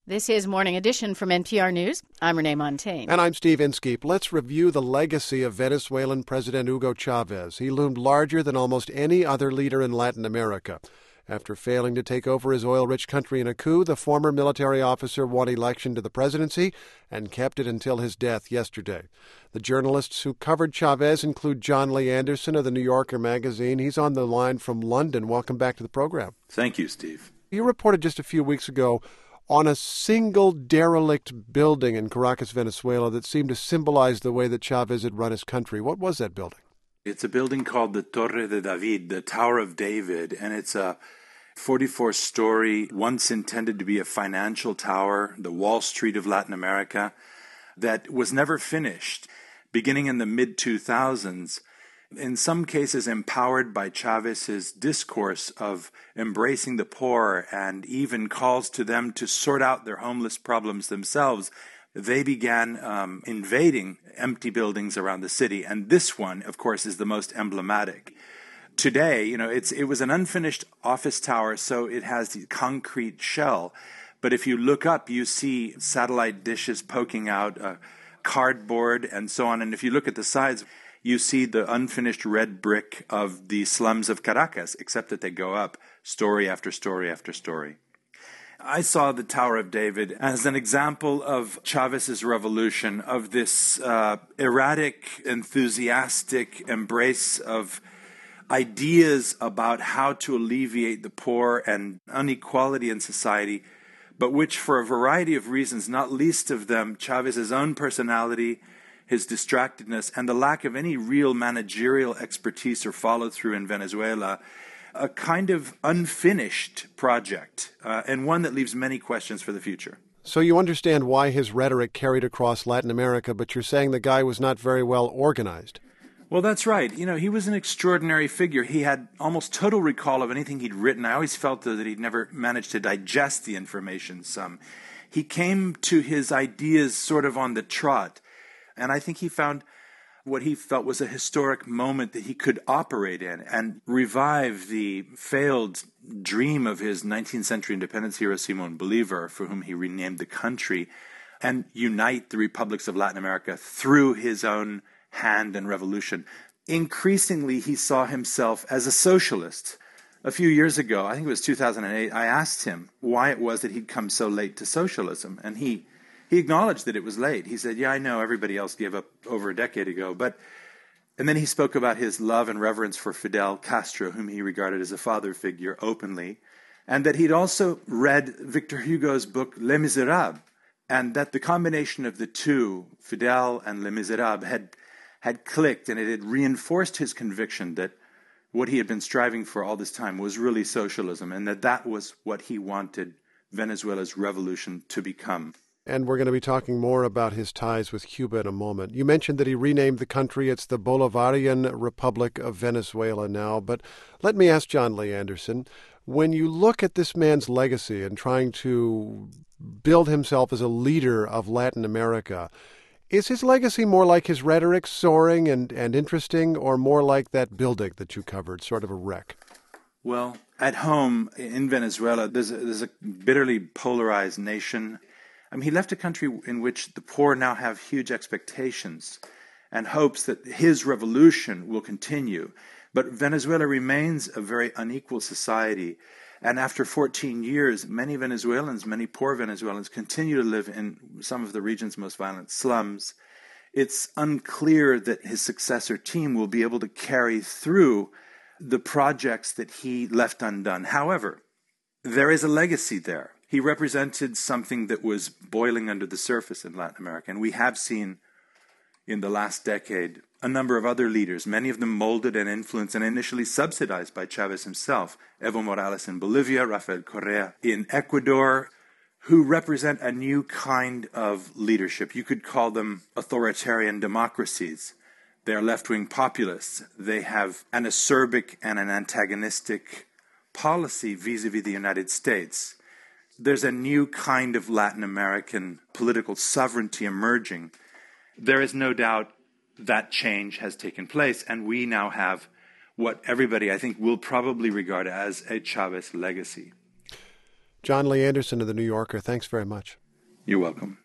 This is Morning Edition from NPR News. I'm Renee Montaigne. And I'm Steve Inskeep. Let's review the legacy of Venezuelan President Hugo Chavez. He loomed larger than almost any other leader in Latin America. After failing to take over his oil-rich country in a coup, the former military officer won election to the presidency and kept it until his death yesterday. The journalists who covered Chavez include John Lee Anderson of the New Yorker magazine. He's on the line from London. Welcome back to the program. Thank you, Steve. You reported just a few weeks ago on a single derelict building in Caracas, Venezuela, that seemed to symbolize the way that Chavez had run his country. What was that building? It's a building called the Torre de David, the Tower of David, and it's a 44-story, once intended to be a financial tower, the Wall Street of Latin America, that was never finished. Beginning in the mid-2000s, in some cases empowered by Chavez's discourse of embracing the poor and even calls to them to sort out their homeless problems themselves, they began invading empty buildings around the city. And this one, of course, is the most emblematic. Today, it was an unfinished office tower, so it has the concrete shell. But if you look up, you see satellite dishes poking out, cardboard, and so on. And if you look at the sides, you see the unfinished red brick of the slums of Caracas, except that they go up story after story after story. I saw the Tower of David as an example of Chavez's revolution, of this erratic, enthusiastic embrace of ideas about how to alleviate the poor and inequality in society, but which, for a variety of reasons, not least of them Chavez's own personality, his distractedness, and the lack of any real managerial expertise or follow-through in Venezuela, a kind of unfinished project, and one that leaves many questions for the future. So you understand why his rhetoric carried across Latin America, but you're saying the guy was not very well organized. Well, that's right. He was an extraordinary figure. He had almost total recall of anything he'd written. I always felt, though, that he'd never managed to digest the information some. He came to his ideas sort of on the trot. And I think he found what he felt was a historic moment that he could operate in and revive the failed dream of his 19th century independence hero, Simón Bolívar, for whom he renamed the country, and unite the republics of Latin America through his own hand and revolution. Increasingly, he saw himself as a socialist. A few years ago, I think it was 2008, I asked him why it was that he'd come so late to socialism, and he acknowledged that it was late. He said, I know everybody else gave up over a decade ago. And then he spoke about his love and reverence for Fidel Castro, whom he regarded as a father figure openly, and that he'd also read Victor Hugo's book Les Miserables, and that the combination of the two, Fidel and Les Miserables, had clicked, and it had reinforced his conviction that what he had been striving for all this time was really socialism, and that was what he wanted Venezuela's revolution to become. And we're going to be talking more about his ties with Cuba in a moment. You mentioned that he renamed the country. It's the Bolivarian Republic of Venezuela now. But let me ask John Lee Anderson, when you look at this man's legacy and trying to build himself as a leader of Latin America, is his legacy more like his rhetoric, soaring and interesting, or more like that building that you covered, sort of a wreck? Well, at home in Venezuela, there's a bitterly polarized nation. He left a country in which the poor now have huge expectations and hopes that his revolution will continue. But Venezuela remains a very unequal society. And after 14 years, many poor Venezuelans, continue to live in some of the region's most violent slums. It's unclear that his successor team will be able to carry through the projects that he left undone. However, there is a legacy there. He represented something that was boiling under the surface in Latin America. And we have seen in the last decade a number of other leaders, many of them molded and influenced and initially subsidized by Chavez himself. Evo Morales in Bolivia, Rafael Correa in Ecuador, who represent a new kind of leadership. You could call them authoritarian democracies. They are left-wing populists. They have an acerbic and an antagonistic policy vis-a-vis the United States. There's a new kind of Latin American political sovereignty emerging. There is no doubt that change has taken place, and we now have what everybody, I think, will probably regard as a Chavez legacy. John Lee Anderson of The New Yorker, thanks very much. You're welcome.